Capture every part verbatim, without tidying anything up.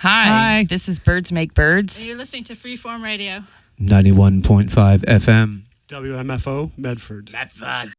Hi. Hi. This is Birds Make Birds. And you're listening to Freeform Radio. ninety-one point five F M. W M F O, Medford. Medford.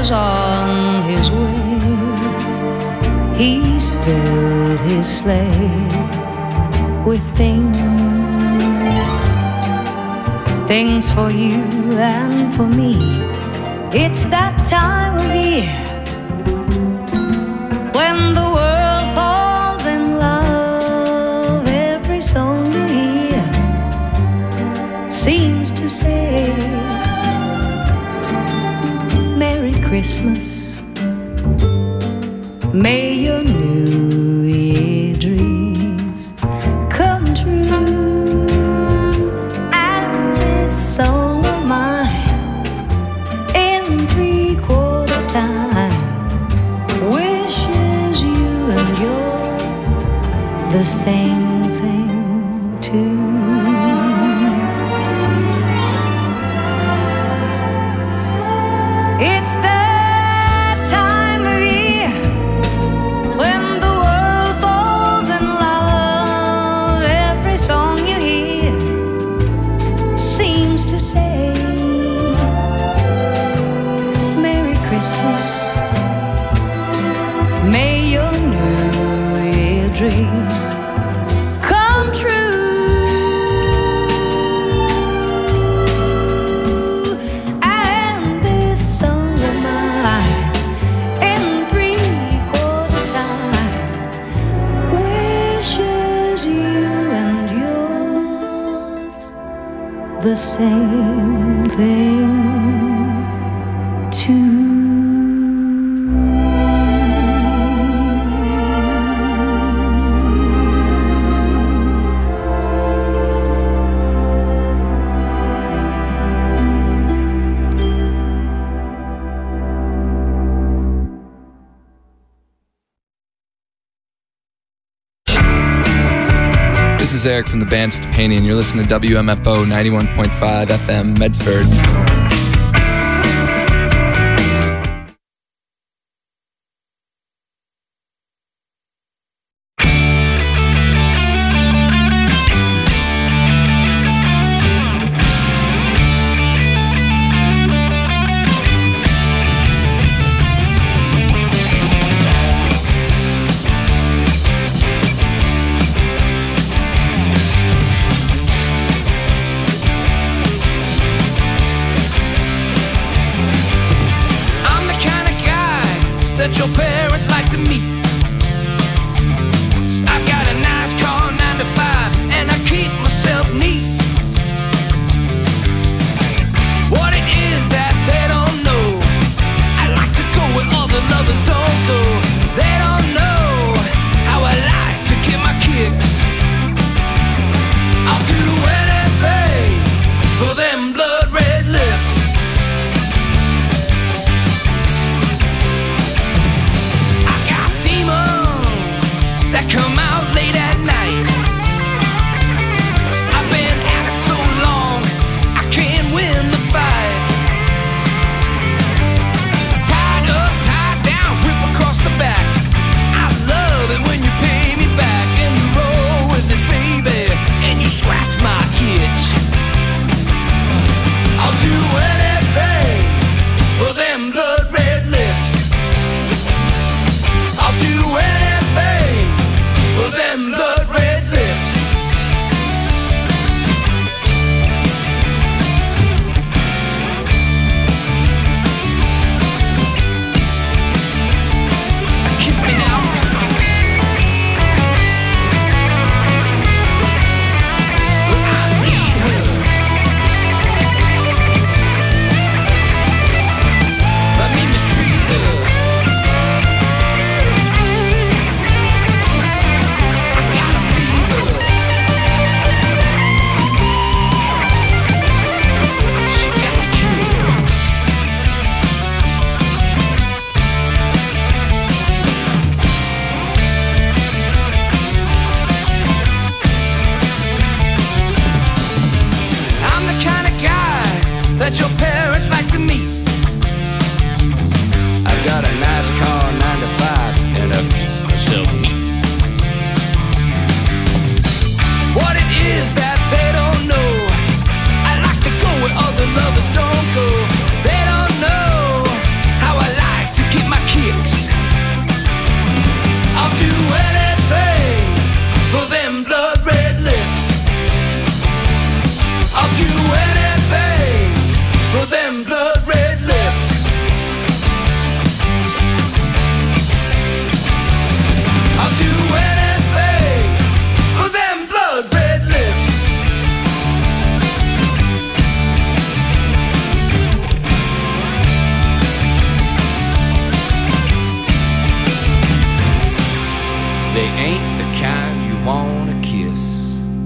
Santa's on his way. He's filled his sleigh with things, things for you and for me. It's that time of year when the world falls in love. Every song you hear seems to say Merry Christmas. May your New Year dreams come true. And this song of mine in three-quarter time wishes you and yours the same thing too. It's that time of year when the world falls in love. Every song you hear seems to say Merry Christmas. May your New Year dreams come true. And this song of mine in three-quarter time wishes you and yours the same thing too. This is Eric from the band Stepani, and you're listening to W M F O ninety-one point five F M Medford. ain't the kind you wanna kiss.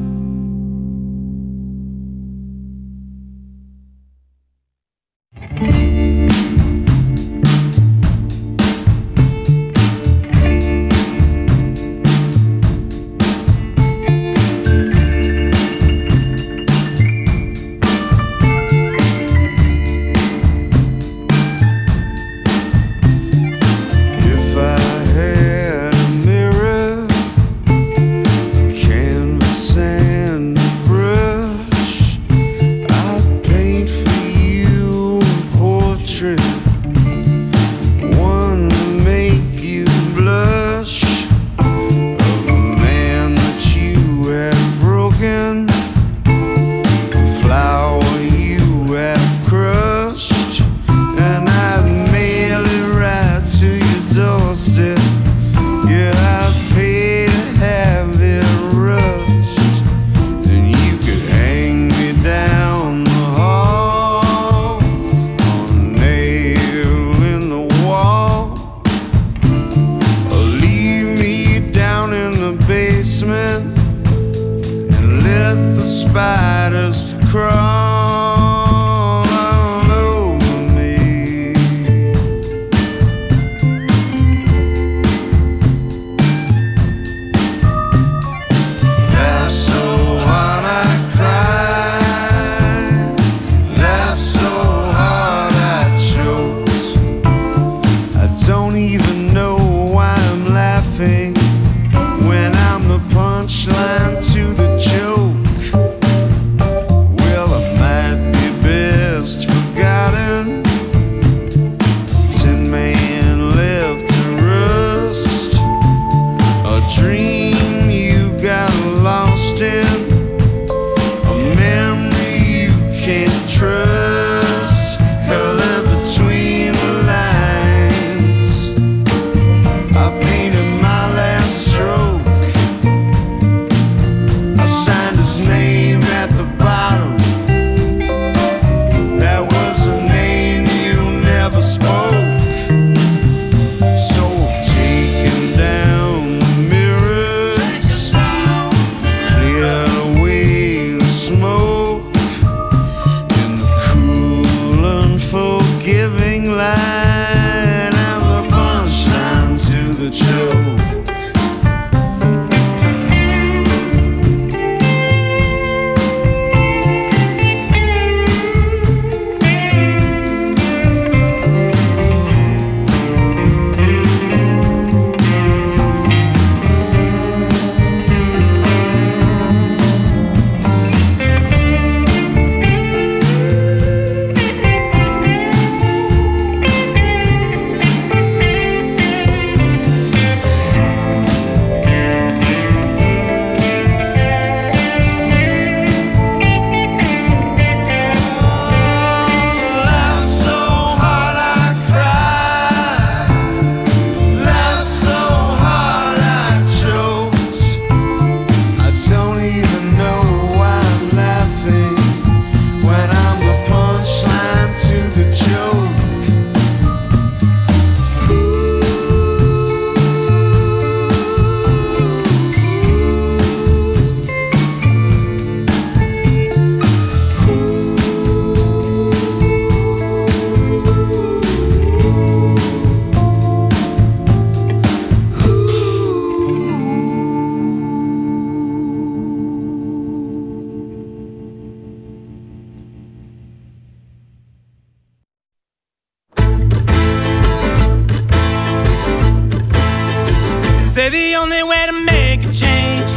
Say the only way to make a change,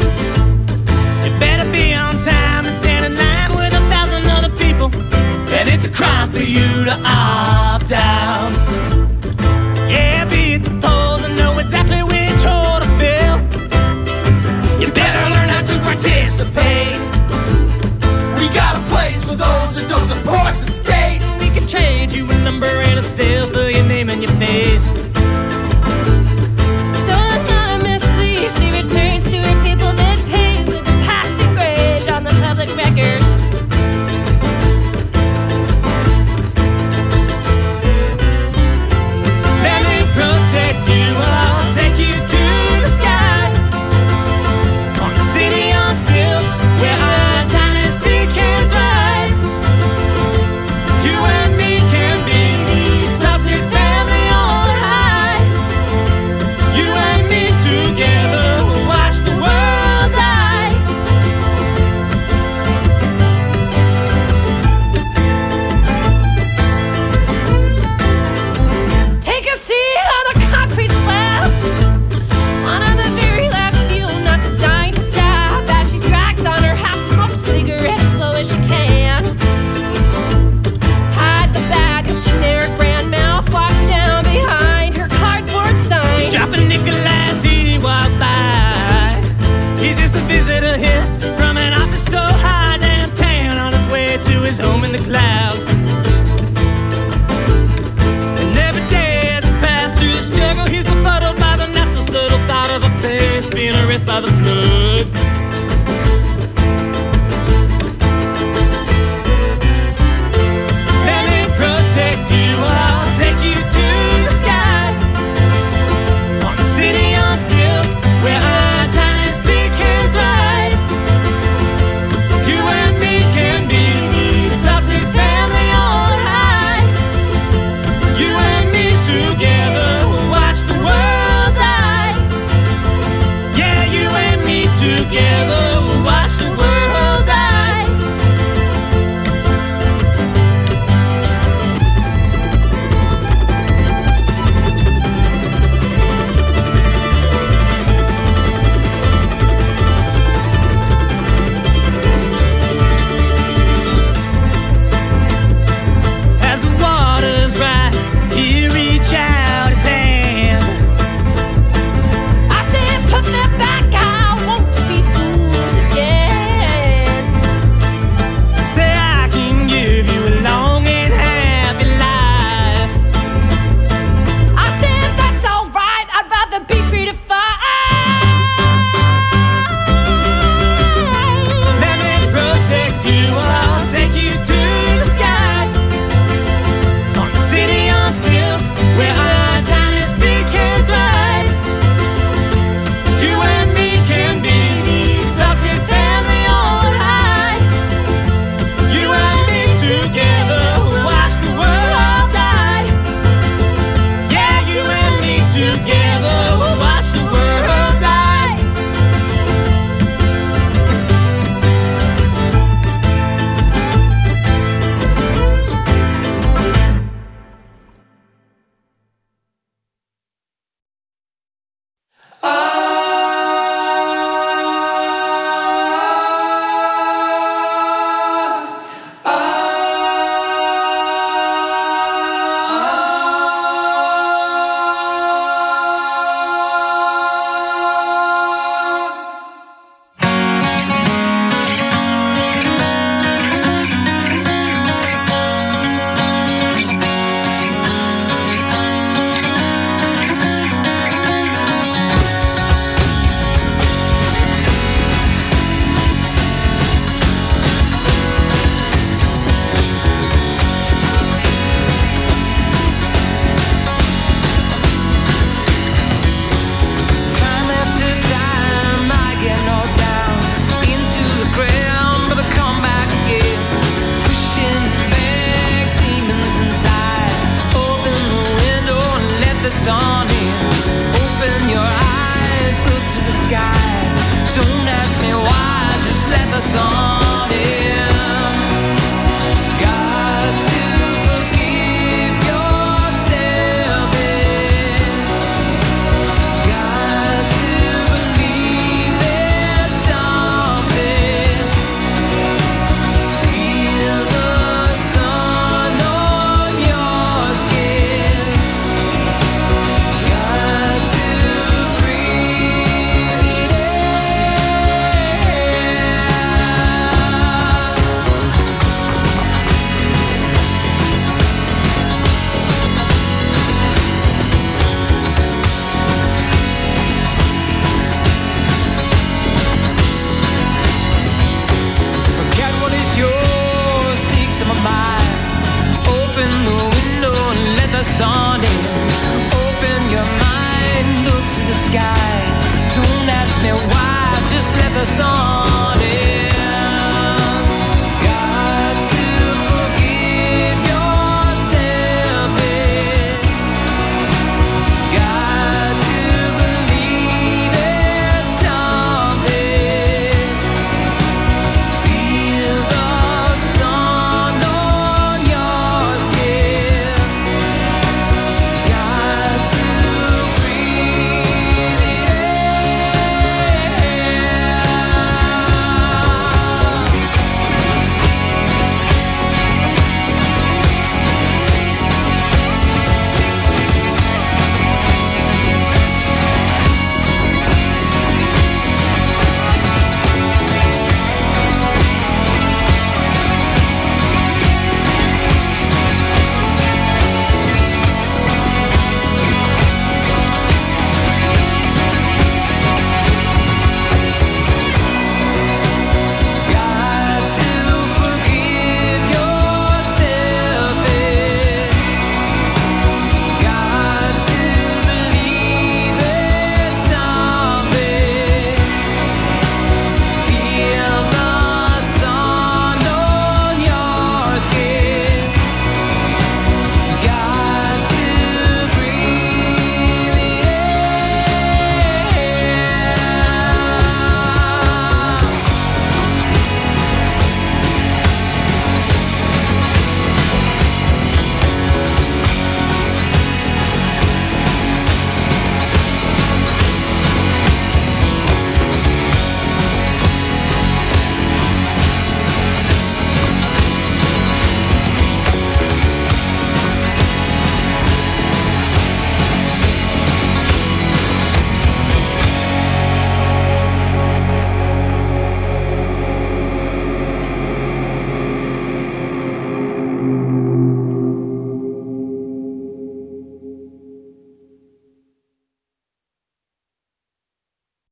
you better be on time and stand in line with a thousand other people. And it's a crime for you to opt out. Yeah, be at the polls and know exactly which hole to fill. You better learn how to participate. We got a place for those that don't support the state. We can trade you a number and a seal for your name and your face. She returns to her people dead paid with the past engraved on the public record. Let me protect you, I'll take you terraced by the flood. Let me protect you, I'll take you to the sky. On the city on stilts, where our dynasty can thrive. You and me can be the adopted family on high. You and me together will watch the world die. Yeah, you and me together.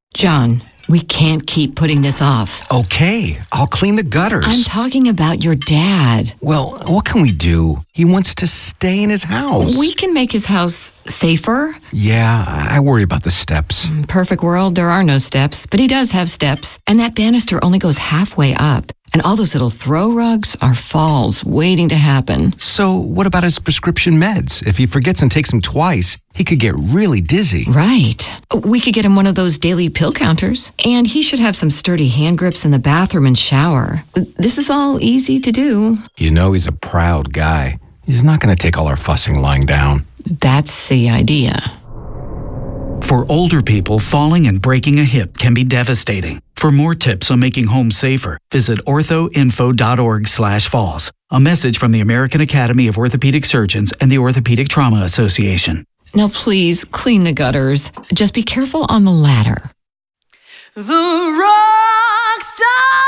John, we can't keep putting this off. Okay, I'll clean the gutters. I'm talking about your dad. Well, what can we do? He wants to stay in his house. We can make his house safer. Yeah, I worry about the steps. Perfect world, there are no steps, but he does have steps. And that banister only goes halfway up. And all those little throw rugs are falls waiting to happen. So what about his prescription meds? If he forgets and takes them twice, he could get really dizzy. Right. We could get him one of those daily pill counters. And he should have some sturdy hand grips in the bathroom and shower. This is all easy to do. You know he's a proud guy. He's not going to take all our fussing lying down. That's the idea. For older people, falling and breaking a hip can be devastating. For more tips on making home safer, visit orthoinfo.org slash falls. A message from the American Academy of Orthopedic Surgeons and the Orthopedic Trauma Association. Now please, clean the gutters. Just be careful on the ladder. The rockstar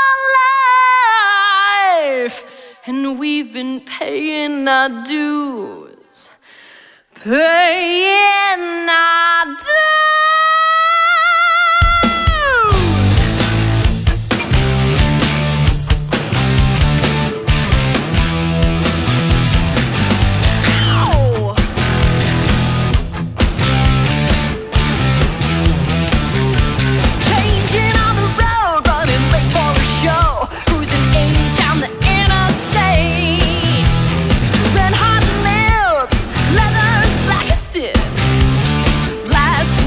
life, and we've been paying our dues, paying our dues. Red hot lips, leather's black as sin. Blast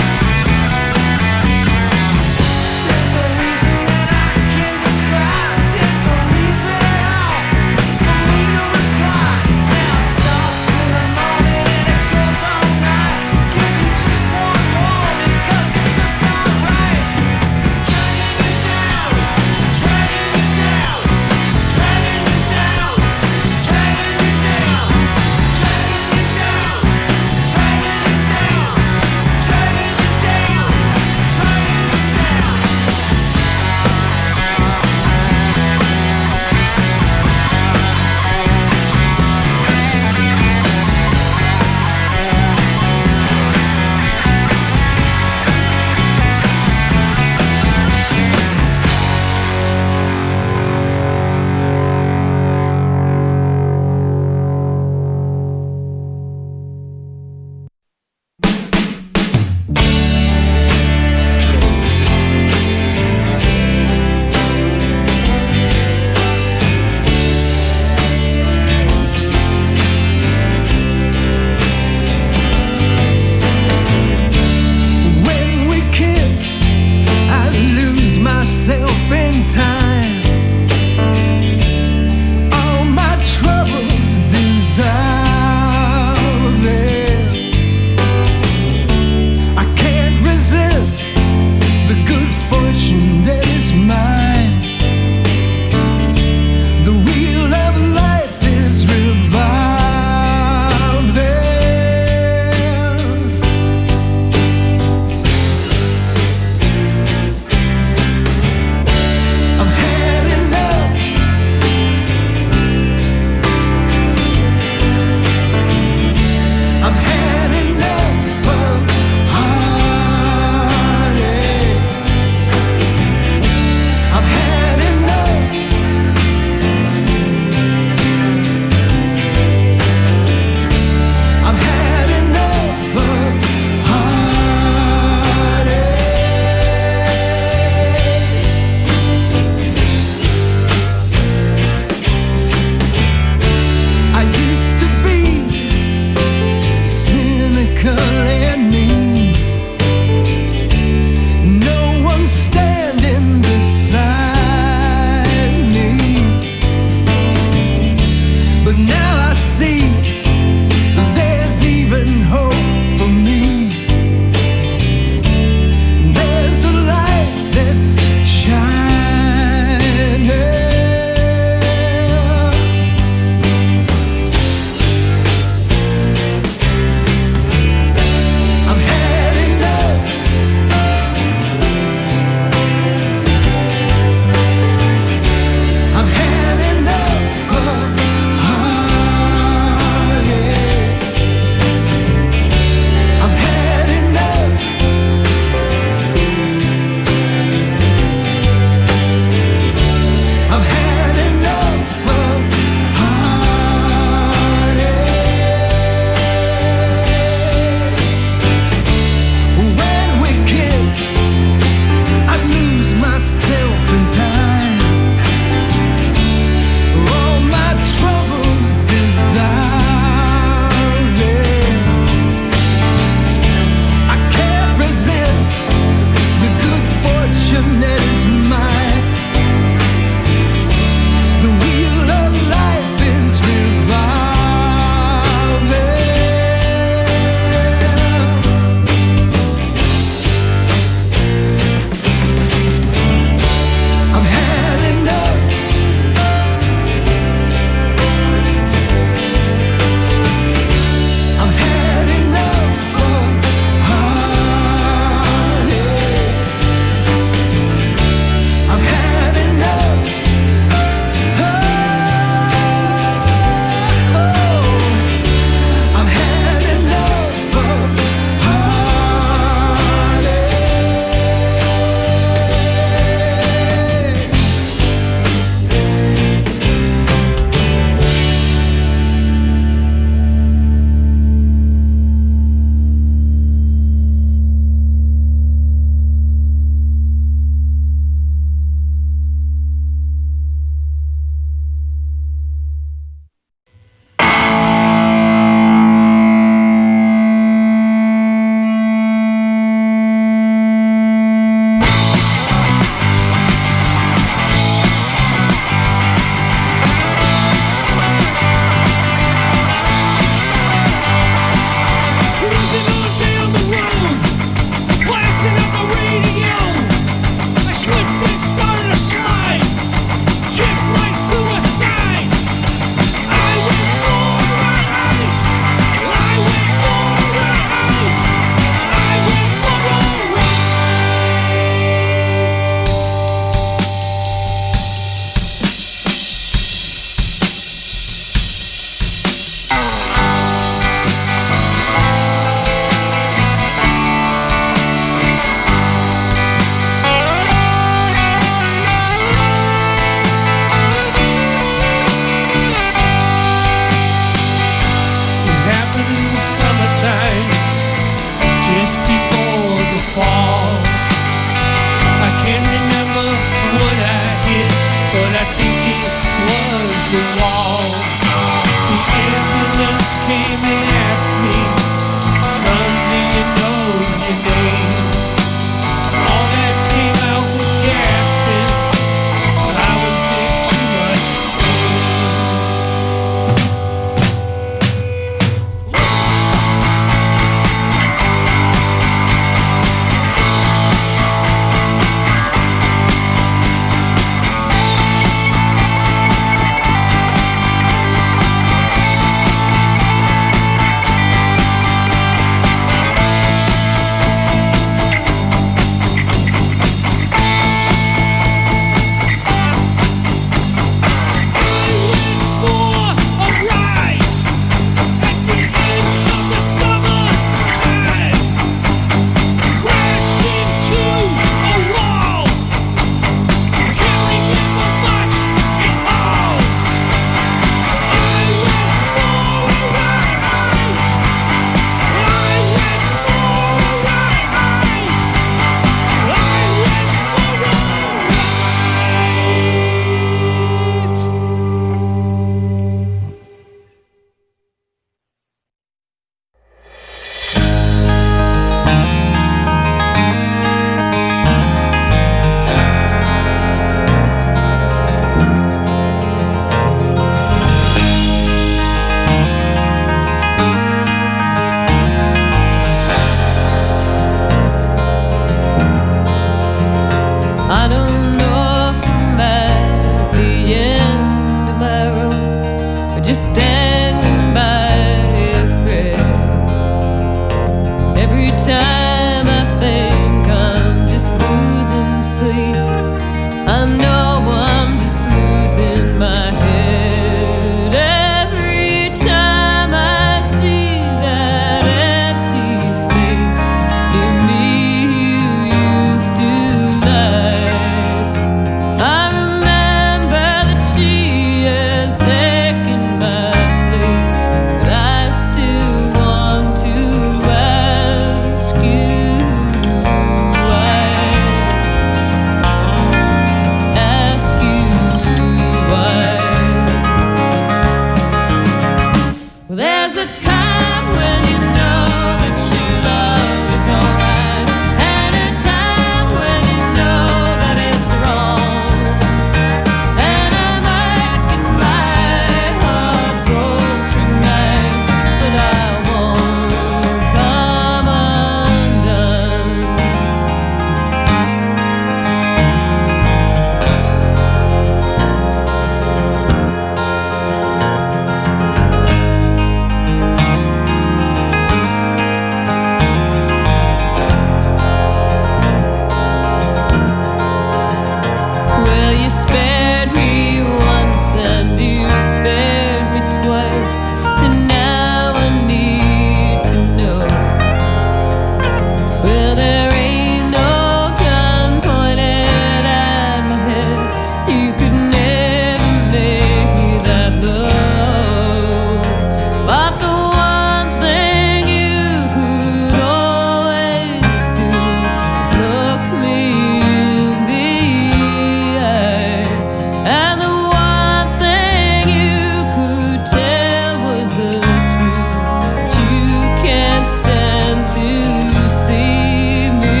Well, there ain't no gun pointed at my head. You could never make me that low. But the one thing you could always do is look me in the eye. And the one thing you could tell was the truth. But you can't stand to see me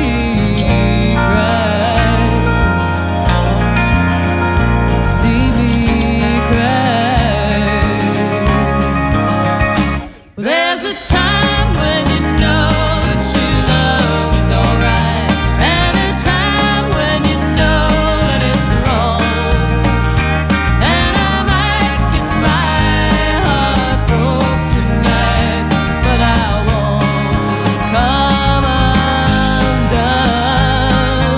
cry. See me cry. There's a time when you know that your love is alright, and a time when you know that it's wrong. And I might get my heart broke tonight, but I won't come undone.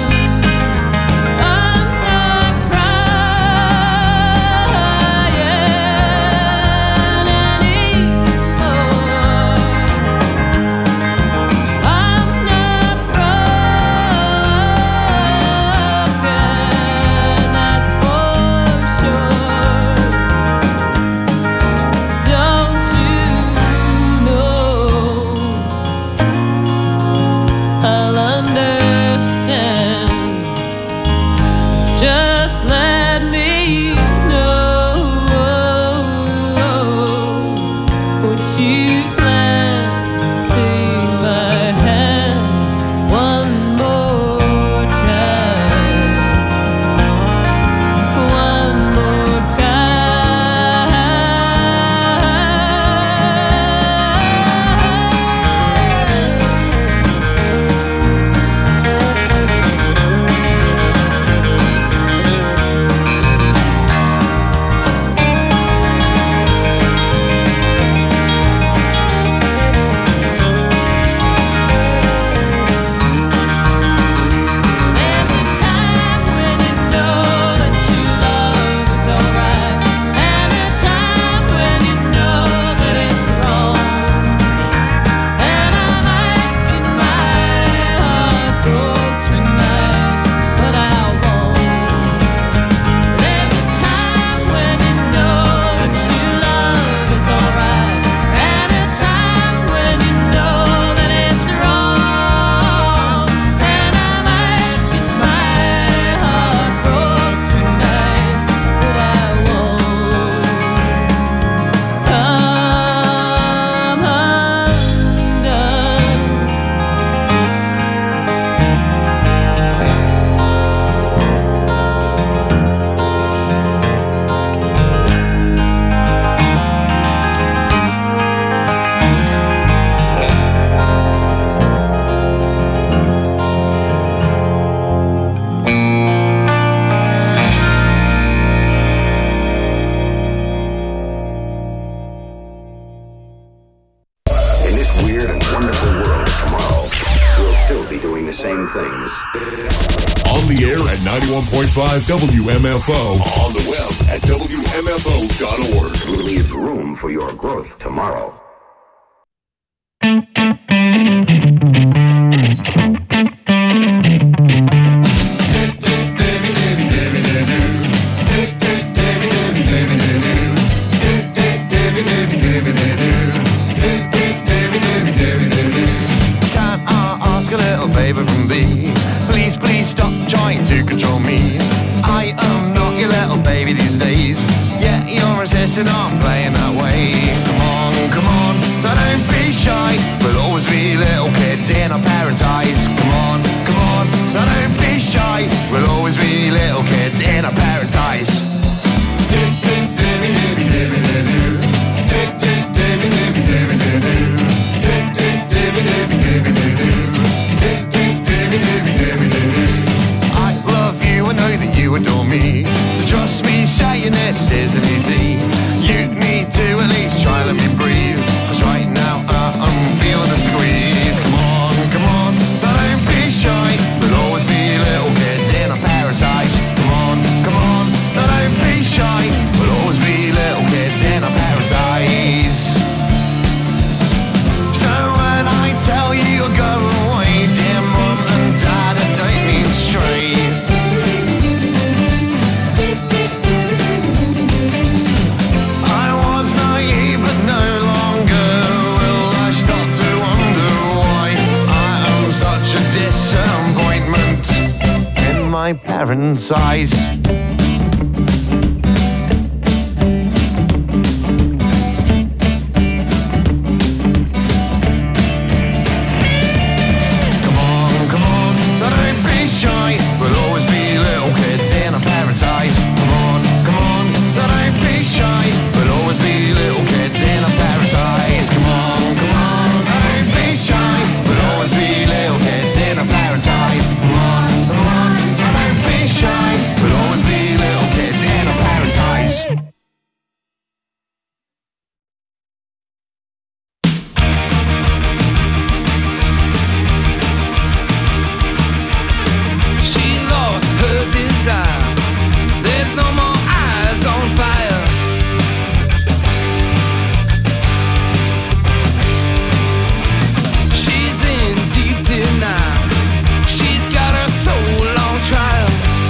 I'm not crying anymore. I'm not broken, that's for sure. Don't you know I'll understand? Just let me know what you plan. Take my hand one more time. One more There's a time when you know that your love is alright, and a time when you know that it's wrong. And I might get my heart broke tonight, but I won't. There's a time when you know that your love is alright, and a time when you know that it's wrong. And I might get my heart broke tonight, but I won't come undone. In this weird and wonderful world of tomorrow, we'll still be doing the same things. On the air at ninety-one point five W M F O. On the web at W M F O dot org. Leave room for your growth tomorrow. Can I ask a little favor from thee? Please, please stop trying to control me. I am not your little baby these days. Yeah, you're insisting on playing that way. Come on, come on, now don't be shy. We'll always be little kids in our parents' eyes. Come on, come on, now don't be shy. We'll always be little kids in our parents' eyes. I love you, I know that you adore me. So trust me, saying this isn't easy. You need to at least try, let me breathe. Cause right now uh, I'm feeling my parents' eyes. Come on, come on, don't be shy. We'll always be little kids in our parents' eyes. Come on, come on, don't be shy. We'll always be little kids in our parents' eyes. Come on, come on, don't be shy. We'll always be little kids in our parents' eyes. Come on, come on, don't be shy. We'll always be little kids in our parents' eyes. She lost her desire. There's no more eyes on fire. She's in deep denial. She's got her soul on trial.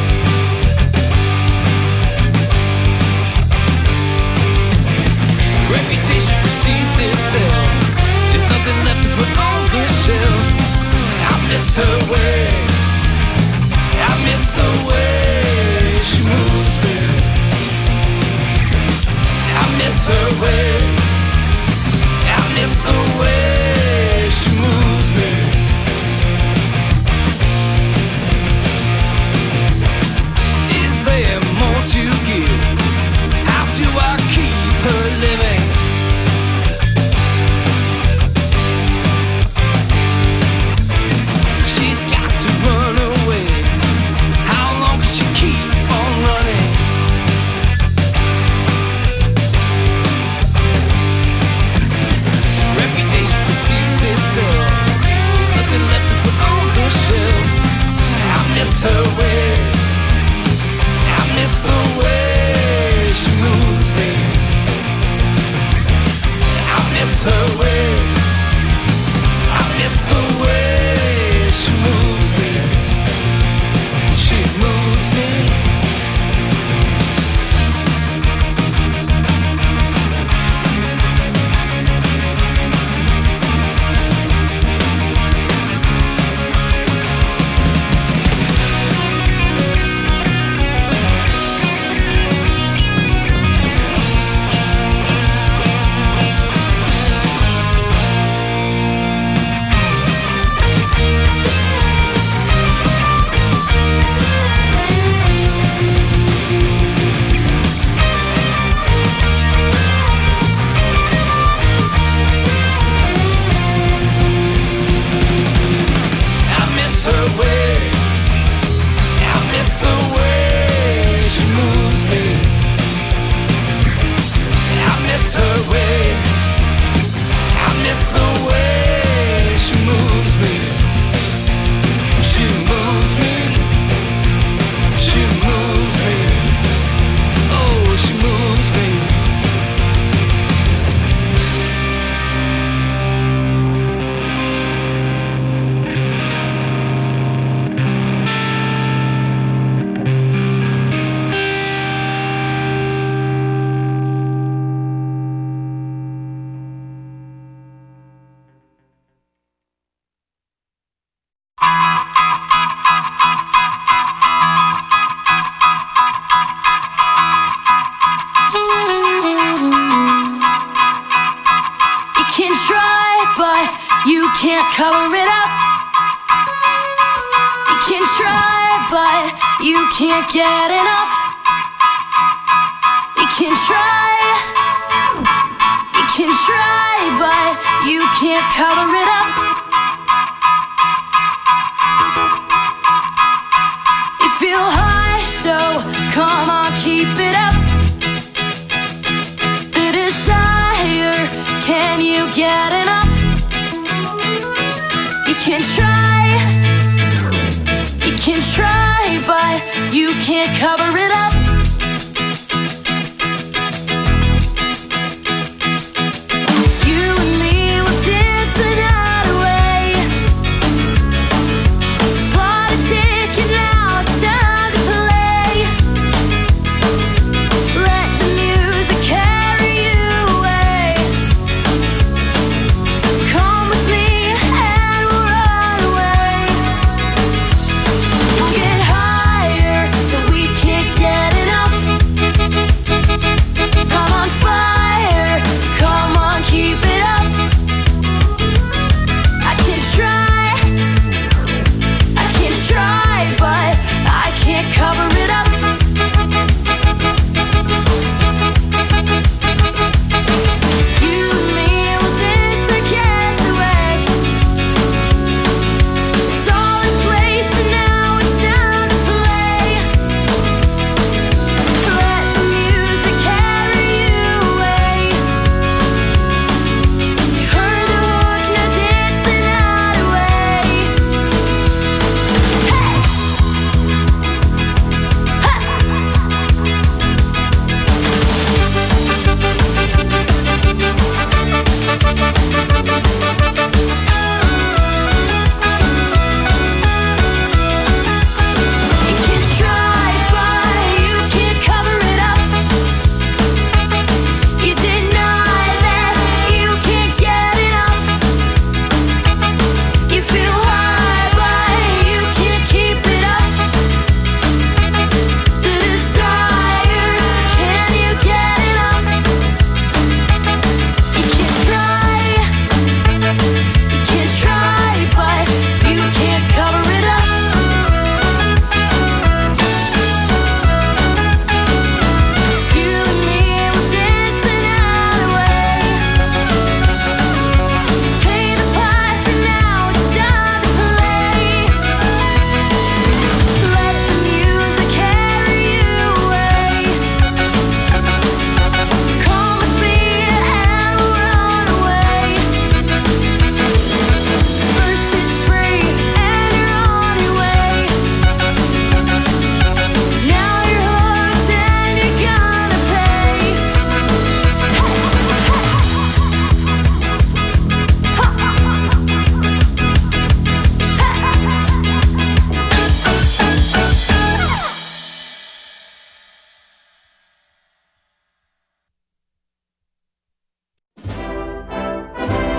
Reputation precedes itself. There's nothing left to put on the shelf. I miss her way. I miss the way she moves me. I miss her way. I miss the way she moves me. Is there more to give? How do I keep her living? She's got to run away. How long can she keep on running? Reputation precedes itself. There's nothing left to put on the shelf. I miss her way. I miss the way she moves me. I miss her way. I miss the way she moves me. She moves me. I miss her way. I miss the way she moves me. I miss her way. I miss the way she moves me. She moves me. She moves me. Oh, she moves me. You can try, but you can't cover it up. You can try, but you can't get enough. You can try, you can try, but you can't cover it up. You feel high, so come on, keep it up. The desire, can you get enough? You can try, you can try, but you can't cover it up. You and me will dance the night away. Party ticket now, it's time to play. Let the music carry you away. Come with me and we'll run away. We'll get high.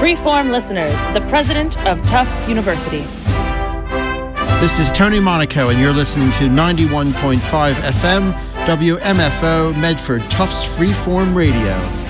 Freeform listeners, the president of Tufts University. This is Tony Monaco, and you're listening to ninety-one point five F M, W M F O, Medford, Tufts Freeform Radio.